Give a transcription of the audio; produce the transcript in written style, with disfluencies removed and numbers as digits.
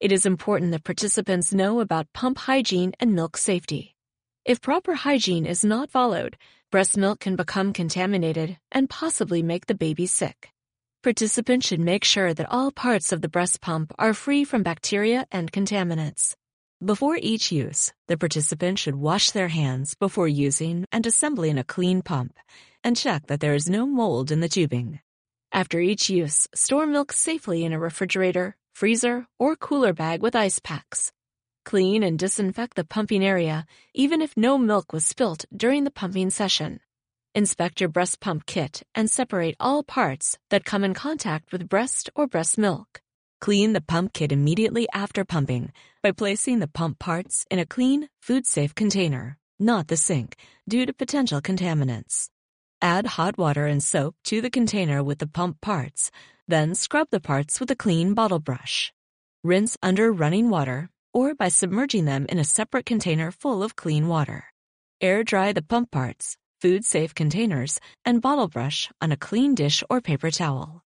It is important that participants know about pump hygiene and milk safety. If proper hygiene is not followed, breast milk can become contaminated and possibly make the baby sick. Participants should make sure that all parts of the breast pump are free from bacteria and contaminants. Before each use, the participant should wash their hands before using and assembling a clean pump and check that there is no mold in the tubing. After each use, store milk safely in a refrigerator, freezer, or cooler bag with ice packs. Clean and disinfect the pumping area, even if no milk was spilt during the pumping session. Inspect your breast pump kit and separate all parts that come in contact with breast or breast milk. Clean the pump kit immediately after pumping by placing the pump parts in a clean, food-safe container, not the sink, due to potential contaminants. Add hot water and soap to the container with the pump parts, then scrub the parts with a clean bottle brush. Rinse under running water or by submerging them in a separate container full of clean water. Air dry the pump parts, food-safe containers, and bottle brush on a clean dish or paper towel.